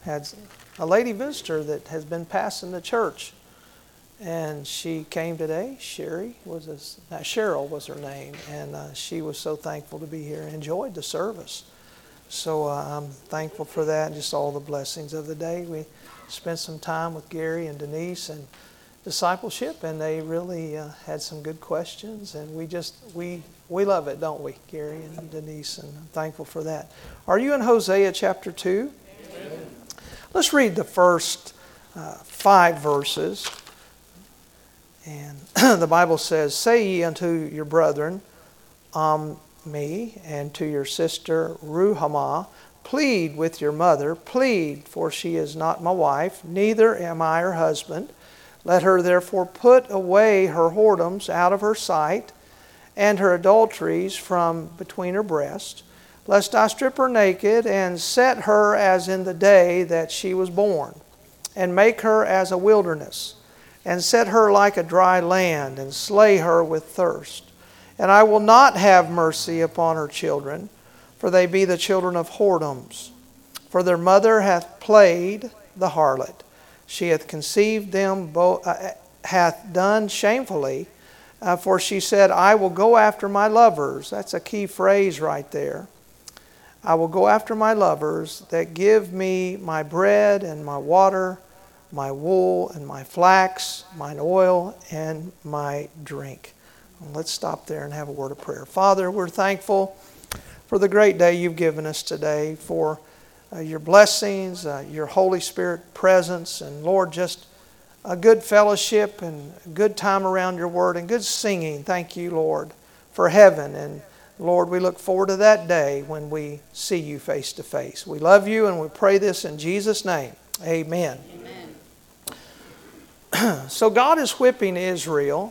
had a lady visitor that has been passing the church. And she came today. Cheryl was her name. And she was so thankful to be here and enjoyed the service. So I'm thankful for that and just all the blessings of the day. We spent some time with Gary and Denise and discipleship, and they really had some good questions, and we love it, don't we, Gary and Denise, and I'm thankful for that. Are you in Hosea chapter 2? Amen. Let's read the first 5 verses. And the Bible says, "Say ye unto your brethren, me, and to your sister Ruhamah, plead with your mother, plead, for she is not my wife, neither am I her husband. Let her therefore put away her whoredoms out of her sight, and her adulteries from between her breasts, lest I strip her naked, and set her as in the day that she was born, and make her as a wilderness, and set her like a dry land, and slay her with thirst. And I will not have mercy upon her children, for they be the children of whoredoms. For their mother hath played the harlot. She hath conceived them, hath done shamefully, for she said, I will go after my lovers." That's a key phrase right there. "I will go after my lovers that give me my bread and my water, my wool and my flax, mine oil and my drink." Let's stop there and have a word of prayer. Father, we're thankful for the great day you've given us today, for your blessings, your Holy Spirit presence, and Lord, just a good fellowship and a good time around your word and good singing. Thank you, Lord, for heaven. And Lord, we look forward to that day when we see you face to face. We love you and we pray this in Jesus' name. Amen. Amen. So God is whipping Israel.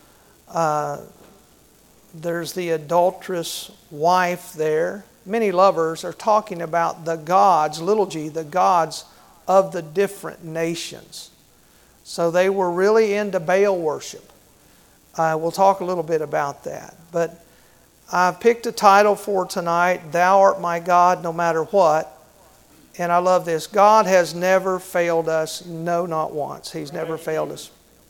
There's the adulterous wife there. Many lovers are talking about the gods, little g, the gods of the different nations. So they were really into Baal worship. We'll talk a little bit about that. But I've picked a title for tonight, "Thou art my God no matter what." And I love this. God has never failed us, no, not once. He's never failed us.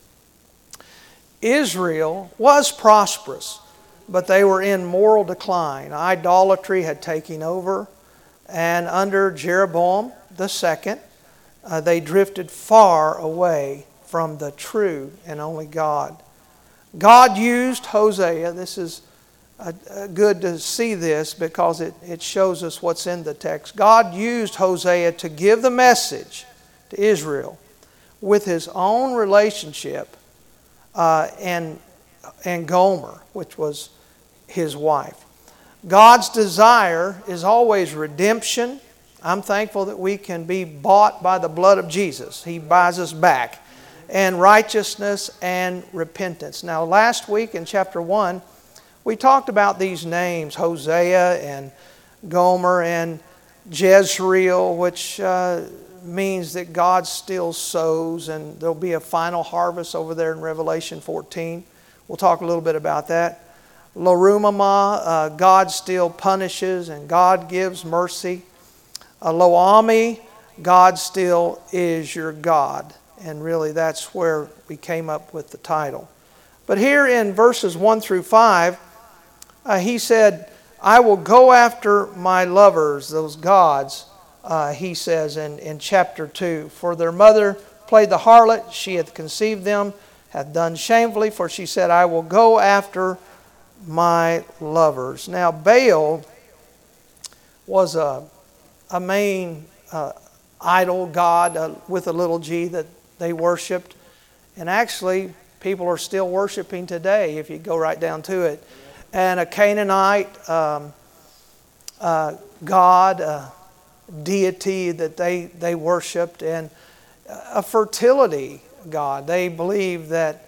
Israel was prosperous, but they were in moral decline. Idolatry had taken over, and under Jeroboam II, they drifted far away from the true and only God. God used Hosea. This is good to see this because it shows us what's in the text. God used Hosea to give the message to Israel with his own relationship and Gomer, which was his wife. God's desire is always redemption. I'm thankful that we can be bought by the blood of Jesus. He buys us back. And righteousness and repentance. Now, last week in chapter 1, we talked about these names, Hosea and Gomer and Jezreel, which means that God still sows, and there'll be a final harvest over there in Revelation 14. We'll talk a little bit about that. Lo-ruhamah, God still punishes and God gives mercy. Lo-ammi, God still is your God. And really that's where we came up with the title. But here in verses 1 through 5, he said, I will go after my lovers, those gods, he says in chapter 2. For their mother played the harlot, she hath conceived them, hath done shamefully, for she said, I will go after my lovers. Now Baal was a main idol god with a little g that they worshipped. And actually, people are still worshiping today if you go right down to it. And a Canaanite god, a deity that they worshipped, and a fertility god. They believed that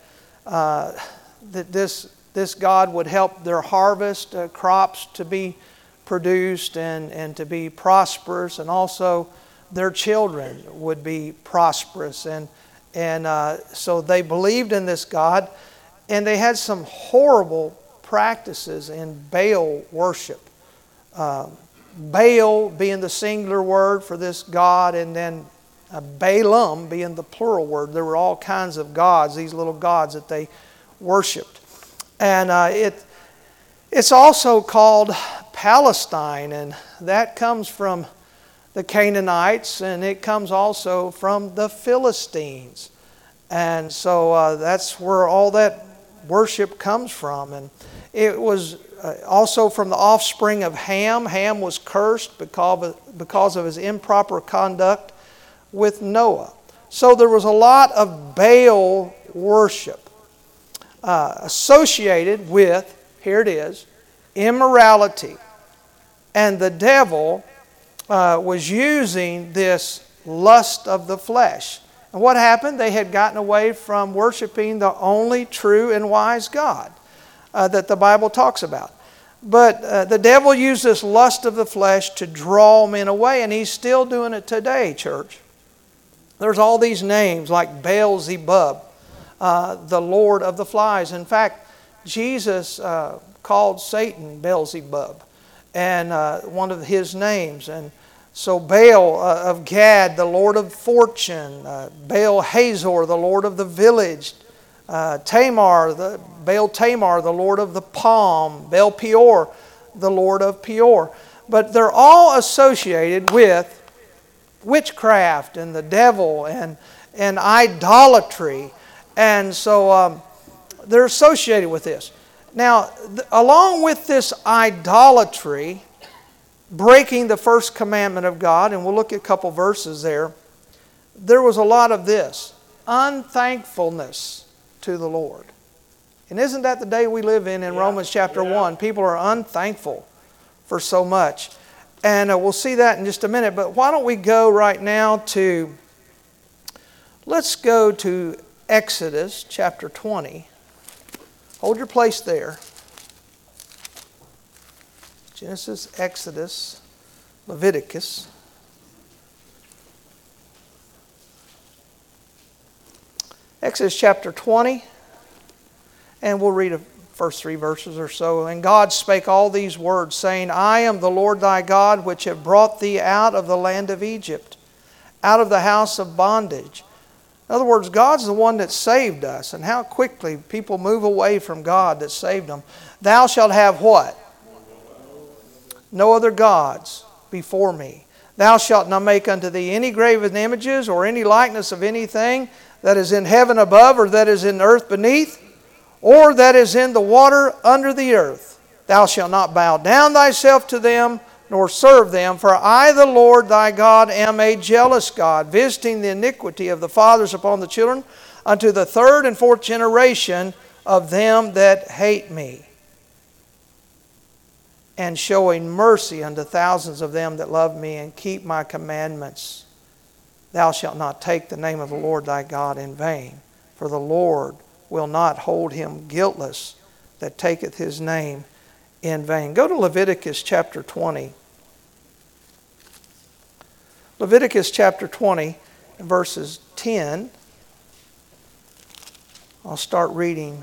this god would help their harvest, crops to be produced and to be prosperous, and also their children would be prosperous. And so they believed in this god, and they had some horrible practices in Baal worship. Baal being the singular word for this god, and then Balaam being the plural word. There were all kinds of gods, these little gods that they worshipped. And it's also called Palestine, and that comes from the Canaanites, and it comes also from the Philistines. And so that's where all that worship comes from. And it was also from the offspring of Ham. Ham was cursed because of his improper conduct with Noah. So there was a lot of Baal worship associated with, here it is, immorality. And the devil was using this lust of the flesh. And what happened? They had gotten away from worshiping the only true and wise God that the Bible talks about. But the devil used this lust of the flesh to draw men away, and he's still doing it today, church. There's all these names like Beelzebub, the Lord of the Flies. In fact, Jesus called Satan Beelzebub, and one of his names. And so Baal of Gad, the Lord of Fortune, Baal Hazor, the Lord of the Village, Baal Tamar, the Lord of the Palm, Baal Peor, the Lord of Peor. But they're all associated with witchcraft and the devil and idolatry. And so they're associated with this. Now, along with this idolatry, breaking the first commandment of God, and we'll look at a couple verses there was a lot of this, unthankfulness to the Lord. And isn't that the day we live in Romans chapter 1? People are unthankful for so much. And we'll see that in just a minute. But why don't we go right now let's go to Exodus chapter 20. Hold your place there. Genesis, Exodus, Leviticus. Exodus chapter 20. And we'll read the first 3 verses or so. And God spake all these words, saying, I am the Lord thy God, which have brought thee out of the land of Egypt, out of the house of bondage. In other words, God's the one that saved us. And how quickly people move away from God that saved them. Thou shalt have what? No other gods before me. Thou shalt not make unto thee any graven images or any likeness of anything that is in heaven above, or that is in earth beneath, or that is in the water under the earth. Thou shalt not bow down thyself to them, nor serve them. For I, the Lord thy God, am a jealous God, visiting the iniquity of the fathers upon the children, unto the 3rd and 4th generation of them that hate me, and showing mercy unto thousands of them that love me and keep my commandments. Thou shalt not take the name of the Lord thy God in vain, for the Lord will not hold him guiltless that taketh his name in vain. Go to Leviticus chapter 20. Leviticus chapter 20, verses 10. I'll start reading.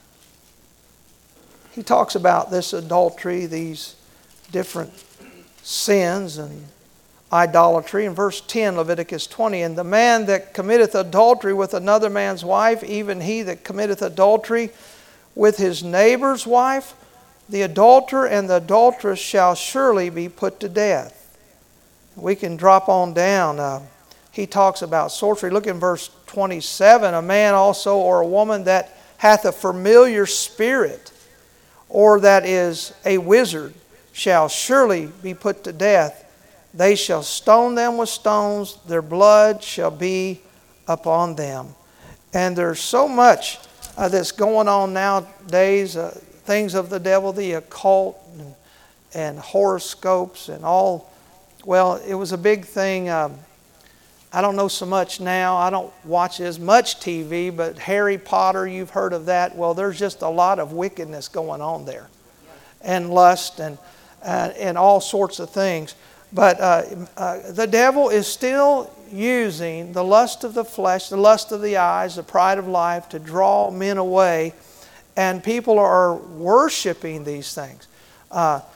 He talks about this adultery, these different sins and idolatry. In verse 10, Leviticus 20, and the man that committeth adultery with another man's wife, even he that committeth adultery with his neighbor's wife, the adulterer and the adulteress shall surely be put to death. We can drop on down. He talks about sorcery. Look in verse 27. A man also or a woman that hath a familiar spirit, or that is a wizard, shall surely be put to death. They shall stone them with stones. Their blood shall be upon them. And there's so much that's going on nowadays. Things of the devil, the occult, and horoscopes and all. Well, it was a big thing. I don't know so much now. I don't watch as much TV, but Harry Potter, you've heard of that. Well, there's just a lot of wickedness going on there, and lust and all sorts of things. But the devil is still using the lust of the flesh, the lust of the eyes, the pride of life to draw men away, and people are worshiping these things.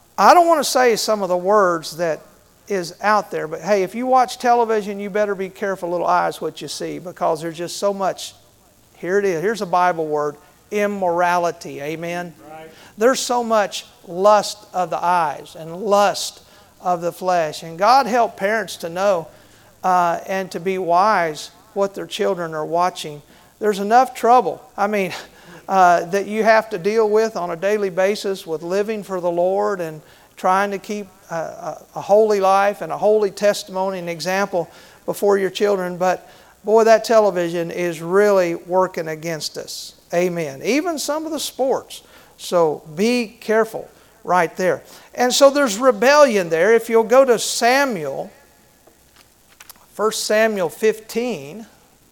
I don't want to say some of the words that is out there, but hey, if you watch television, you better be careful, little eyes, what you see, because there's just so much. Here it is. Here's a Bible word: immorality. Amen. Right. There's so much lust of the eyes and lust of the flesh, and God help parents to know and to be wise what their children are watching. There's enough trouble. I mean, that you have to deal with on a daily basis with living for the Lord and trying to keep a holy life and a holy testimony and example before your children. But boy, that television is really working against us. Amen. Even some of the sports. So be careful right there. And so there's rebellion there. If you'll go to Samuel, 1 Samuel 15,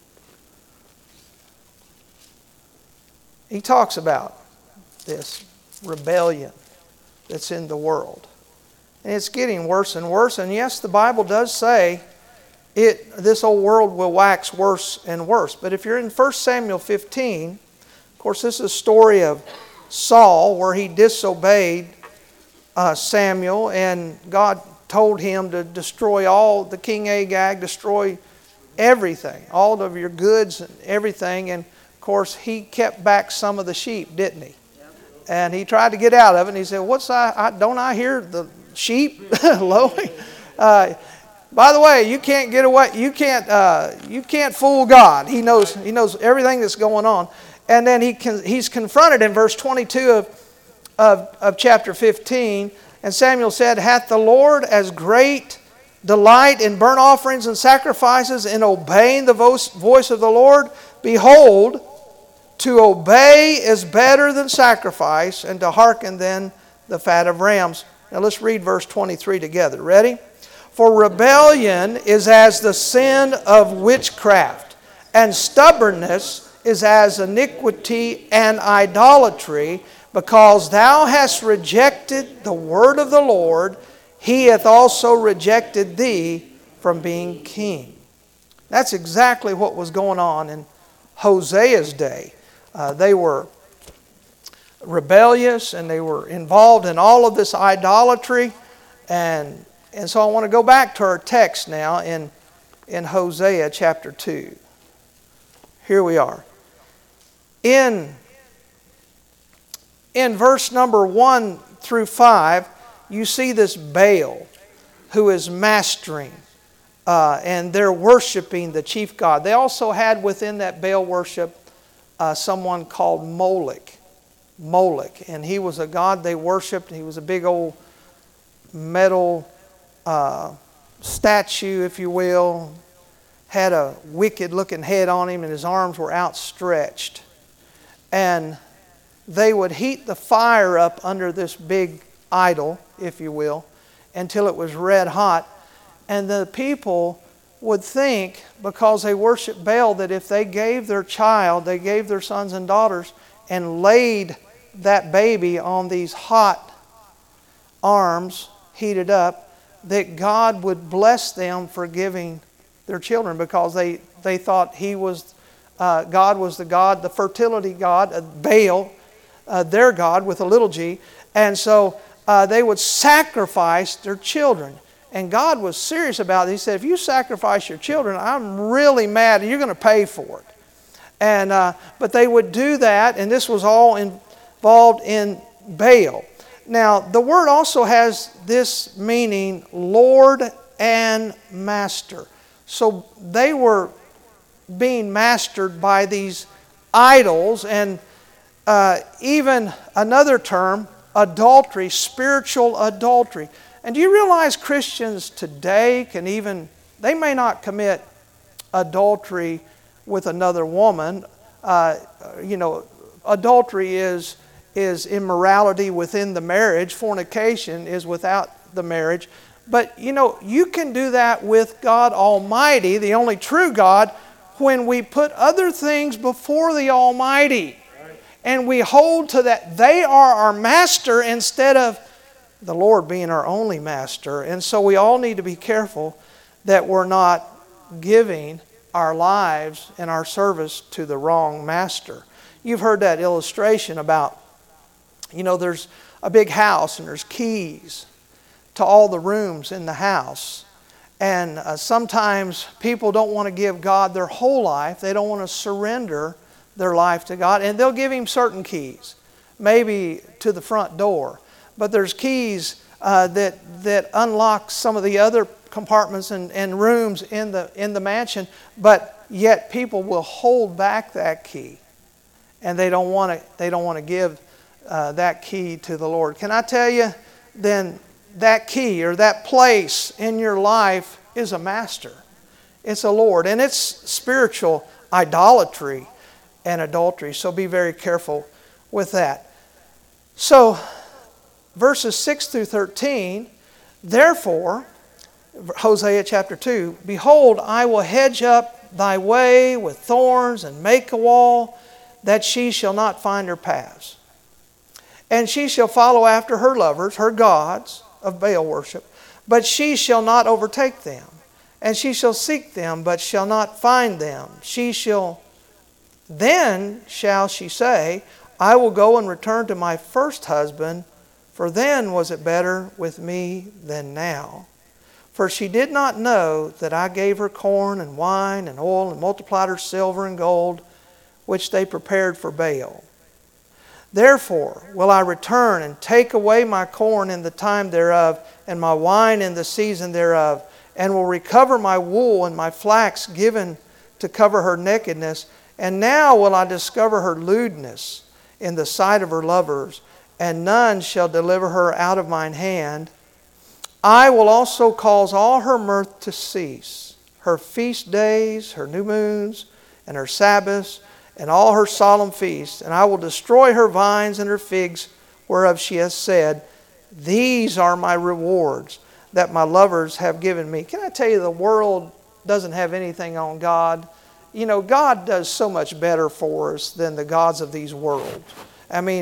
he talks about this rebellion that's in the world. And it's getting worse and worse. And yes, the Bible does say this old world will wax worse and worse. But if you're in 1 Samuel 15, of course, this is a story of Saul where he disobeyed Samuel, and God told him to destroy all, the King Agag, destroy everything, all of your goods and everything. And of course, he kept back some of the sheep, didn't he? And he tried to get out of it, and he said, don't I hear the sheep lowing? By the way, you can't get away. You can't fool God. He knows everything that's going on. And then he's confronted in verse 22 of chapter 15. And Samuel said, "Hath the Lord as great delight in burnt offerings and sacrifices, in obeying the voice of the Lord? Behold, to obey is better than sacrifice, and to hearken than the fat of rams." Now let's read verse 23 together. Ready? "For rebellion is as the sin of witchcraft, and stubbornness is as iniquity and idolatry. Because thou hast rejected the word of the Lord, he hath also rejected thee from being king." That's exactly what was going on in Hosea's day. They were rebellious, and they were involved in all of this idolatry. And so I want to go back to our text now in Hosea chapter 2. Here we are. In verse number 1 through 5, you see this Baal who is mastering, and they're worshiping the chief god. They also had within that Baal worship someone called Moloch, and he was a god they worshipped. He was a big old metal statue, if you will, had a wicked looking head on him, and his arms were outstretched. And they would heat the fire up under this big idol, if you will, until it was red hot. And the people would think, because they worshiped Baal, that if they gave their child, they gave their sons and daughters, and laid that baby on these hot arms, heated up, that God would bless them for giving their children, because they thought God was the god, the fertility god, Baal, their god with a little g. And so they would sacrifice their children. And God was serious about it. He said, if you sacrifice your children, I'm really mad, and you're going to pay for it. And but they would do that, and this was all involved in Baal. Now, the word also has this meaning, Lord and Master. So they were being mastered by these idols, and even another term, adultery, spiritual adultery. And do you realize Christians today they may not commit adultery with another woman. Adultery is immorality within the marriage. Fornication is without the marriage. But you can do that with God Almighty, the only true God, when we put other things before the Almighty. And we hold to that. They are our master instead of the Lord being our only master. And so we all need to be careful that we're not giving our lives and our service to the wrong master. You've heard that illustration about, there's a big house and there's keys to all the rooms in the house. And sometimes people don't want to give God their whole life. They don't want to surrender their life to God. And they'll give Him certain keys, maybe to the front door. But there's keys that unlock some of the other compartments and rooms in the mansion. But yet people will hold back that key. And they don't want to give that key to the Lord. Can I tell you, then that key or that place in your life is a master. It's a Lord. And it's spiritual idolatry and adultery. So be very careful with that. So verses 6 through 13, therefore, Hosea chapter 2, behold, I will hedge up thy way with thorns and make a wall, that she shall not find her paths. And she shall follow after her lovers, her gods of Baal worship, but she shall not overtake them. And she shall seek them, but shall not find them. Then shall she say, I will go and return to my first husband, for then was it better with me than now. For she did not know that I gave her corn and wine and oil and multiplied her silver and gold, which they prepared for Baal. Therefore will I return and take away my corn in the time thereof, and my wine in the season thereof, and will recover my wool and my flax given to cover her nakedness. And now will I discover her lewdness in the sight of her lovers, and none shall deliver her out of mine hand. I will also cause all her mirth to cease, her feast days, her new moons, and her Sabbaths, and all her solemn feasts. And I will destroy her vines and her figs, whereof she has said, these are my rewards that my lovers have given me. Can I tell you, the world doesn't have anything on God. You know, God does so much better for us than the gods of these worlds. I mean,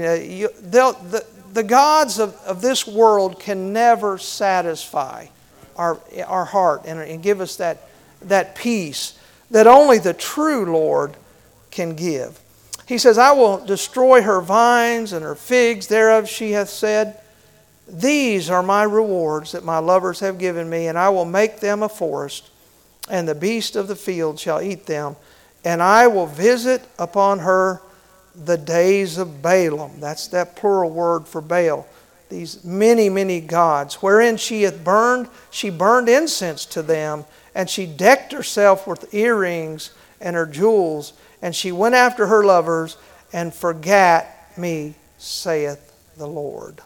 the gods of this world can never satisfy our heart and give us that peace that only the true Lord can give. He says, I will destroy her vines and her figs, thereof she hath said, these are my rewards that my lovers have given me, and I will make them a forest, and the beast of the field shall eat them, and I will visit upon her the days of Balaam. That's that plural word for Baal. These many, many gods, wherein she burned incense to them, and she decked herself with earrings and her jewels, and she went after her lovers and forgat me, saith the Lord.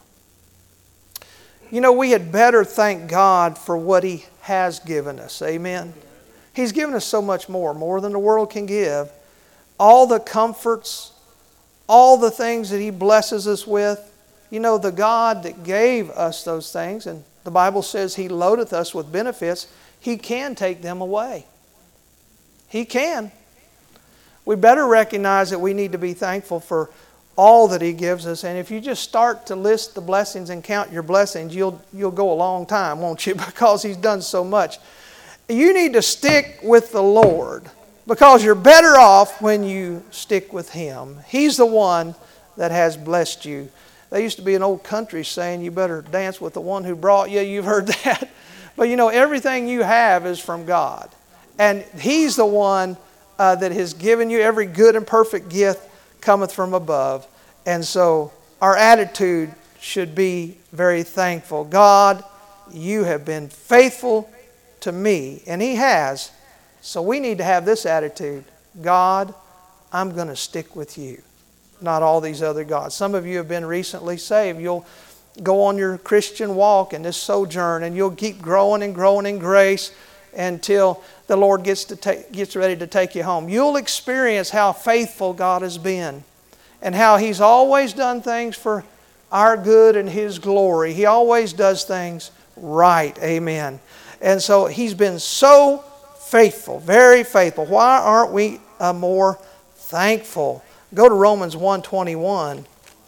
You know, we had better thank God for what He has given us. Amen. He's given us so much more than the world can give. All the comforts, all the things that He blesses us with. You know, the God that gave us those things, and the Bible says He loadeth us with benefits, He can take them away. He can. We better recognize that we need to be thankful for all that He gives us. And if you just start to list the blessings and count your blessings, you'll go a long time, won't you? Because He's done so much. You need to stick with the Lord, because you're better off when you stick with Him. He's the one that has blessed you. There used to be an old country saying, you better dance with the one who brought you. You've heard that. But you know, everything you have is from God. And He's the one that has given you. Every good and perfect gift cometh from above. And so our attitude should be very thankful. God, you have been faithful to me. And He has. So we need to have this attitude. God, I'm going to stick with you, not all these other gods. Some of you have been recently saved. You'll go on your Christian walk in this sojourn, and you'll keep growing and growing in grace until the Lord gets ready to take you home. You'll experience how faithful God has been and how He's always done things for our good and His glory. He always does things right. Amen. And so He's been so faithful, very faithful. Why aren't we more thankful? Go to Romans 1:21.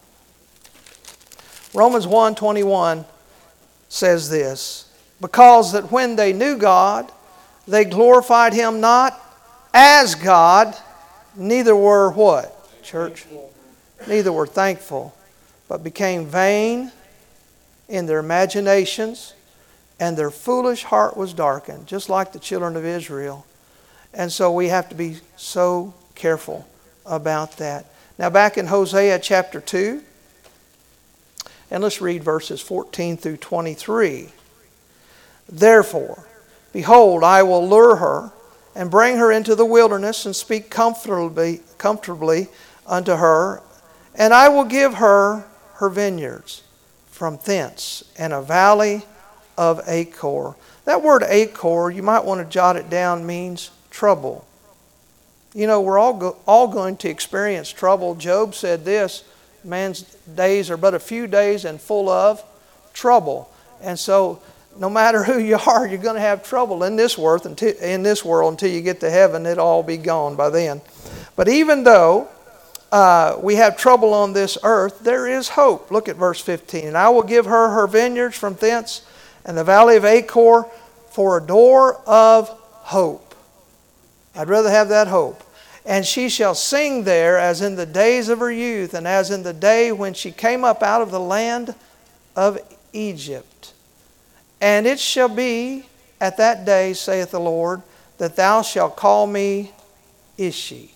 Romans 1:21 says this, because that when they knew God, they glorified Him not as God, neither were what? Church? Neither were thankful, but became vain in their imaginations, and their foolish heart was darkened, just like the children of Israel. And so we have to be so careful about that. Now back in Hosea chapter 2, and let's read verses 14 through 23. Therefore, behold, I will lure her and bring her into the wilderness and speak comfortably unto her, and I will give her her vineyards from thence, and a valley of Achor. That word Achor, you might want to jot it down, means trouble. You know, we're all going to experience trouble. Job said this, man's days are but a few days and full of trouble. And so no matter who you are, you're going to have trouble in this world until you get to heaven. It'll all be gone by then. But even though we have trouble on this earth, there is hope. Look at verse 15. And I will give her her vineyards from thence, and the valley of Achor for a door of hope. I'd rather have that hope. And she shall sing there as in the days of her youth, and as in the day when she came up out of the land of Egypt. And it shall be at that day, saith the Lord, that thou shalt call me Ishi.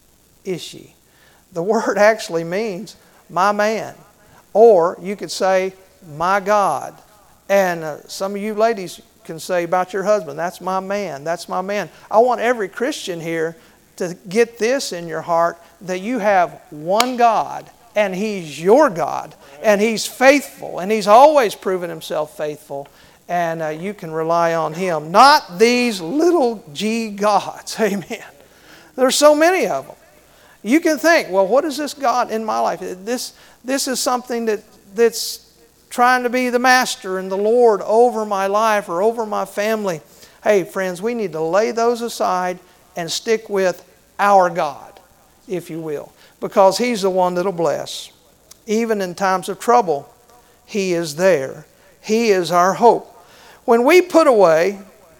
Ishi. The word actually means my man. Or you could say my God. And some of you ladies can say about your husband, that's my man, that's my man. I want every Christian here to get this in your heart, that you have one God, and He's your God, and He's faithful, and He's always proven Himself faithful, and you can rely on Him. Not these little g gods, amen. There's so many of them. You can think, well, what is this God in my life? This is something that's trying to be the master and the Lord over my life or over my family. Hey, friends, we need to lay those aside and stick with our God, if you will, because He's the one that'll bless. Even in times of trouble, He is there. He is our hope. When we put away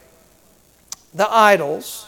the idols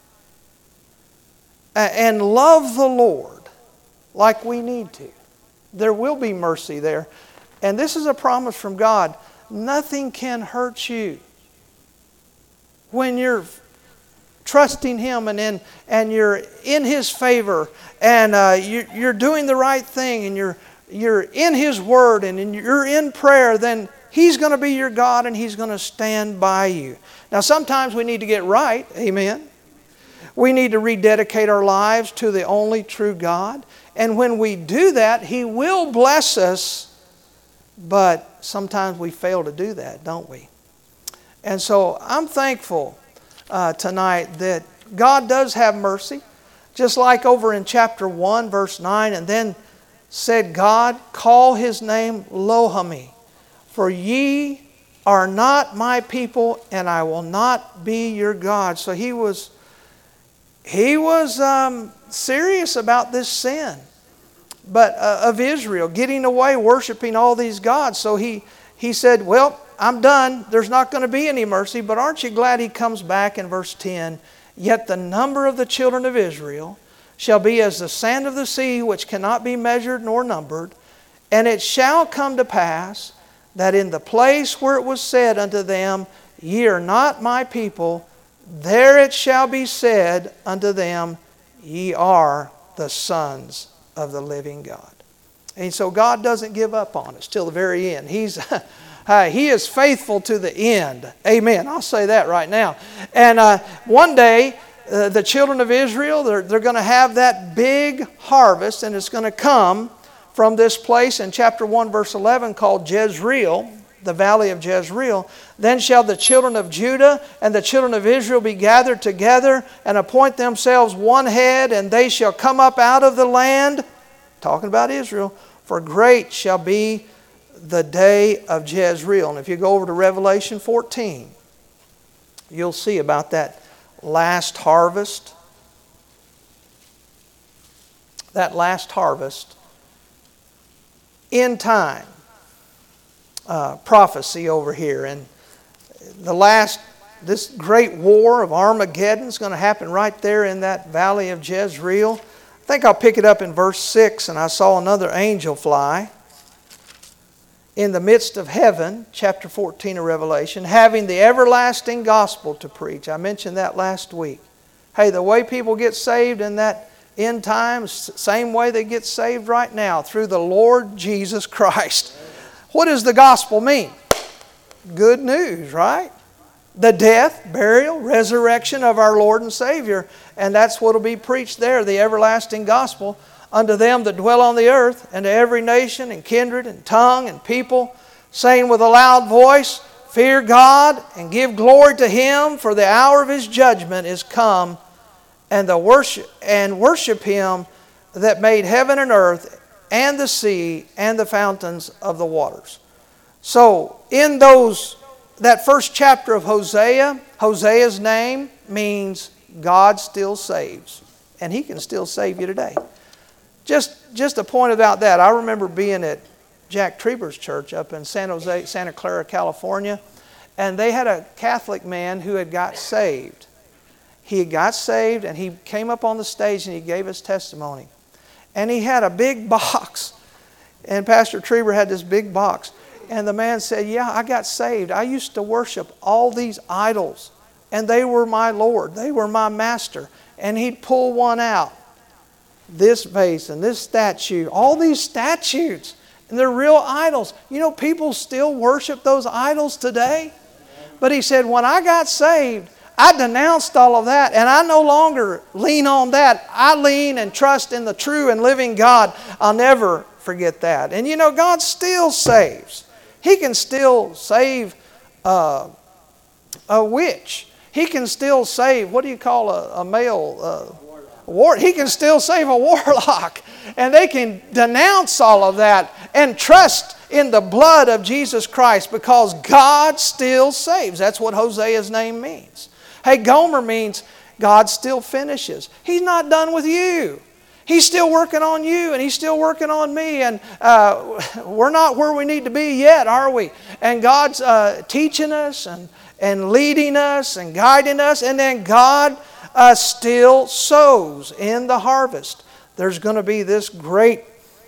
and love the Lord like we need to, there will be mercy there. And this is a promise from God. Nothing can hurt you when you're trusting Him and you're in His favor, and you're doing the right thing, and you're in His Word, and you're in prayer. Then He's going to be your God, and He's going to stand by you. Now sometimes we need to get right. Amen. We need to rededicate our lives to the only true God. And when we do that, He will bless us. But sometimes we fail to do that, don't we? And so I'm thankful tonight that God does have mercy. Just like over in chapter 1, verse 9, and then said God, call His name Lo-Ami, for ye are not my people, and I will not be your God. So He was serious about this sin, but of Israel getting away worshiping all these gods. So he said, well, I'm done. There's not going to be any mercy. But aren't you glad He comes back in verse 10? Yet the number of the children of Israel shall be as the sand of the sea, which cannot be measured nor numbered. And it shall come to pass that in the place where it was said unto them, ye are not my people, there it shall be said unto them, ye are the sons of the living God. And so God doesn't give up on us till the very end. He is faithful to the end. Amen. I'll say that right now. And one day, the children of Israel, they're going to have that big harvest, and it's going to come from this place in chapter 1, verse 11, called Jezreel, the valley of Jezreel. Then shall the children of Judah and the children of Israel be gathered together and appoint themselves one head, and they shall come up out of the land, talking about Israel, for great shall be the day of Jezreel. And if you go over to Revelation 14, you'll see about that last harvest. That last harvest, end time prophecy over here. And this great war of Armageddon is going to happen right there in that valley of Jezreel. I think I'll pick it up in verse 6. And I saw another angel fly. in the midst of heaven, chapter 14 of Revelation, having the everlasting gospel to preach. I mentioned that last week. Hey, the way people get saved in that end times, same way they get saved right now, through the Lord Jesus Christ. What does the gospel mean? Good news, right? The death, burial, resurrection of our Lord and Savior. And that's what will be preached there, the everlasting gospel, unto them that dwell on the earth, and to every nation and kindred and tongue and people, saying with a loud voice, fear God and give glory to Him, for the hour of His judgment is come, and worship Him that made heaven and earth and the sea and the fountains of the waters. So in that first chapter of Hosea, Hosea's name means God still saves. And He can still save you today. Just a point about that. I remember being at Jack Treber's church up in Santa Clara, California. And they had a Catholic man who had got saved. He got saved and he came up on the stage and he gave his testimony. And he had a big box. And Pastor Treber had this big box. And the man said, yeah, I got saved. I used to worship all these idols. And they were my Lord. They were my master. And he'd pull one out. This vase and this statue. All these statues. And they're real idols. You know, people still worship those idols today. But he said, when I got saved, I denounced all of that, and I no longer lean on that. I lean and trust in the true and living God. I'll never forget that. And you know, God still saves. He can still save a witch. He can still save, what do you call a male? He can still save a warlock. And they can denounce all of that and trust in the blood of Jesus Christ, because God still saves. That's what Hosea's name means. Hey, Gomer means God still finishes. He's not done with you. He's still working on you, and He's still working on me. And we're not where we need to be yet, are we? And God's teaching us and leading us and guiding us. And then God still sows in the harvest. There's going to be this great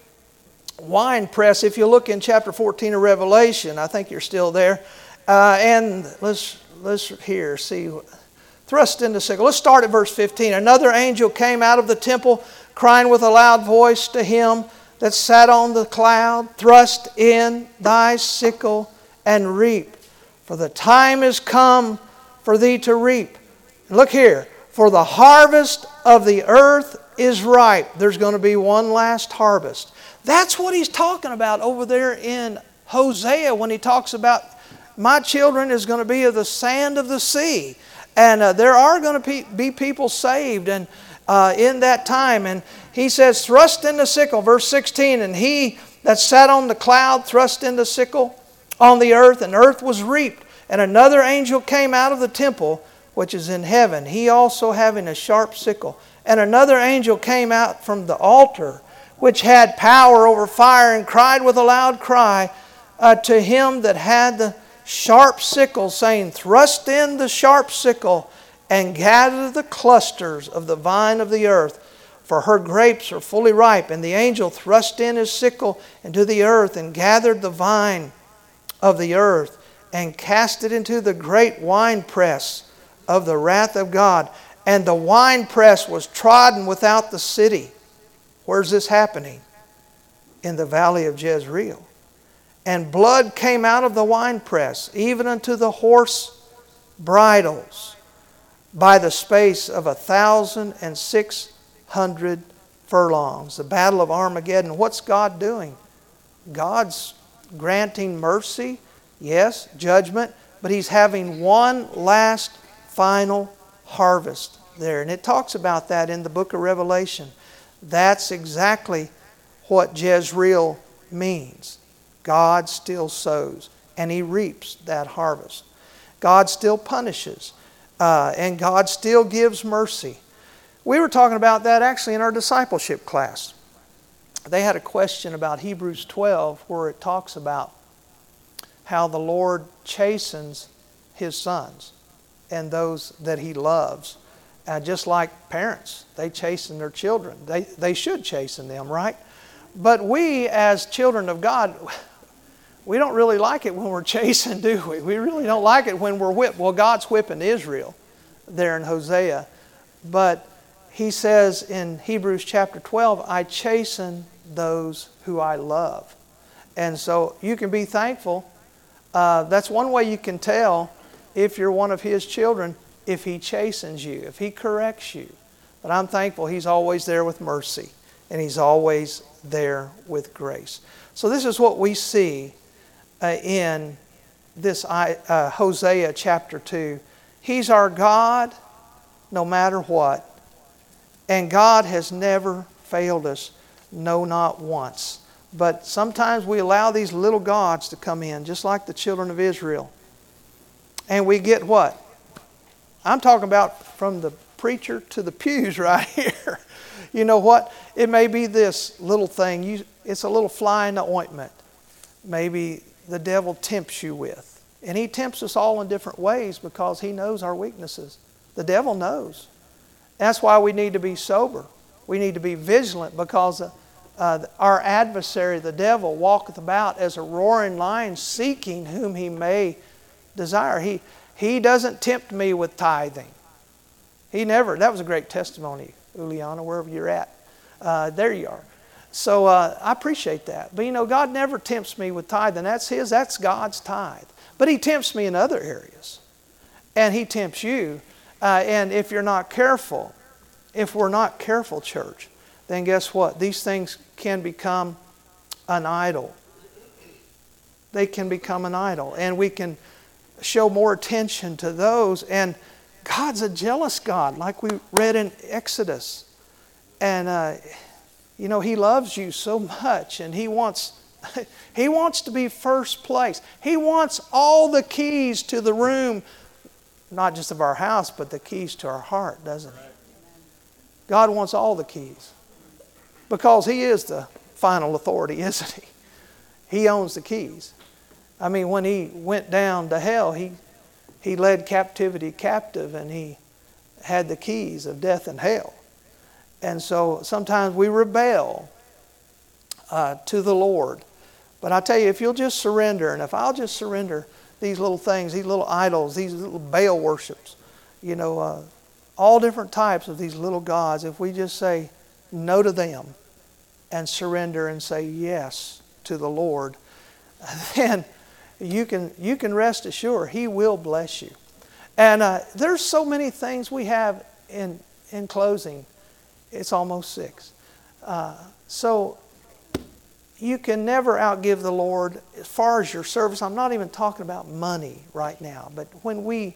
wine press. If you look in chapter 14 of Revelation, I think you're still there. And let's here see. Thrust in the sickle. Let's start at verse 15. Another angel came out of the temple, crying with a loud voice to him that sat on the cloud, thrust in thy sickle and reap, for the time is come for thee to reap. And look here, for the harvest of the earth is ripe. There's going to be one last harvest. That's what he's talking about over there in Hosea when he talks about my children is going to be of the sand of the sea. And there are going to be people saved and in that time. And he says, thrust in the sickle, verse 16, and he that sat on the cloud thrust in the sickle on the earth, and earth was reaped. And another angel came out of the temple, which is in heaven, he also having a sharp sickle. And another angel came out from the altar, which had power over fire, and cried with a loud cry to him that had the sharp sickle, saying, thrust in the sharp sickle and gather the clusters of the vine of the earth, for her grapes are fully ripe. And the angel thrust in his sickle into the earth and gathered the vine of the earth and cast it into the great winepress of the wrath of God. And the winepress was trodden without the city. Where's this happening? In the valley of Jezreel. And blood came out of the winepress, even unto the horse bridles, by the space of 1,600 furlongs. The battle of Armageddon. What's God doing? God's granting mercy, yes, judgment, but He's having one last final harvest there. And it talks about that in the book of Revelation. That's exactly what Jezreel means. God still sows, and He reaps that harvest. God still punishes, and God still gives mercy. We were talking about that actually in our discipleship class. They had a question about Hebrews 12 where it talks about how the Lord chastens His sons and those that He loves. Just like parents, they chasten their children. They should chasten them, right? But we as children of God, we don't really like it when we're chasing, do we? We really don't like it when we're whipped. Well, God's whipping Israel there in Hosea. But he says in Hebrews chapter 12, I chasten those who I love. And so you can be thankful. That's one way you can tell if you're one of His children, if He chastens you, if He corrects you. But I'm thankful He's always there with mercy, and He's always there with grace. So this is what we see in this Hosea chapter 2. He's our God no matter what. And God has never failed us, no, not once. But sometimes we allow these little gods to come in, just like the children of Israel. And we get what? I'm talking about from the preacher to the pews right here. You know what? It may be this little thing. It's a little fly in the ointment. Maybe the devil tempts you with. And he tempts us all in different ways because he knows our weaknesses. The devil knows. That's why we need to be sober. We need to be vigilant because our adversary, the devil, walketh about as a roaring lion, seeking whom he may desire. He doesn't tempt me with tithing. He never. That was a great testimony, Uliana, wherever you're at. There you are. So I appreciate that. But you know, God never tempts me with tithing. That's His. That's God's tithe. But He tempts me in other areas. And He tempts you. And if you're not careful, if we're not careful, church, then guess what? These things can become an idol. They can become an idol. And we can show more attention to those. And God's a jealous God, like we read in Exodus. And, you know, He loves you so much. And He wants to be first place. He wants all the keys to the room, not just of our house, but the keys to our heart, doesn't He? God wants all the keys. Because He is the final authority, isn't He? He owns the keys. I mean, when He went down to hell, He led captivity captive, and He had the keys of death and hell. And so sometimes we rebel to the Lord. But I tell you, if you'll just surrender, and if I'll just surrender these little things, these little idols, these little Baal worships, you know, all different types of these little gods, if we just say no to them and surrender and say yes to the Lord, then you can rest assured He will bless you. And there's so many things we have in closing. It's almost 6. So you can never outgive the Lord as far as your service. I'm not even talking about money right now, but when we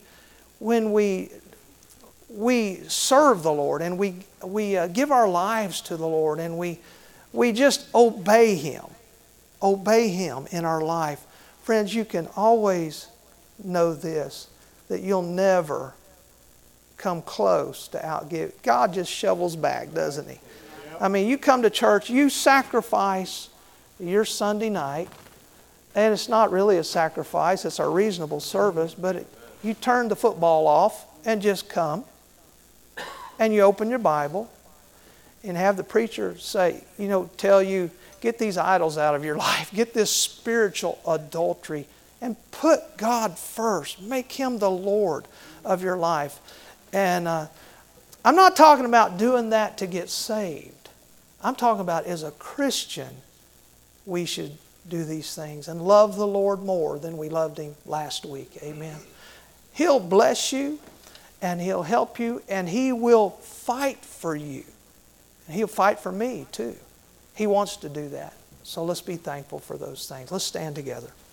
serve the Lord and we give our lives to the Lord and we just obey Him in our life. Friends, you can always know this, that you'll never come close to outgive. God just shovels back, doesn't He? I mean, you come to church, you sacrifice your Sunday night, and it's not really a sacrifice, it's a reasonable service, but you turn the football off and just come, and you open your Bible and have the preacher say, you know, tell you, get these idols out of your life, get this spiritual adultery, and put God first. Make Him the Lord of your life. And I'm not talking about doing that to get saved. I'm talking about as a Christian, we should do these things and love the Lord more than we loved Him last week. Amen. He'll bless you and He'll help you and He will fight for you. And He'll fight for me too. He wants to do that. So let's be thankful for those things. Let's stand together.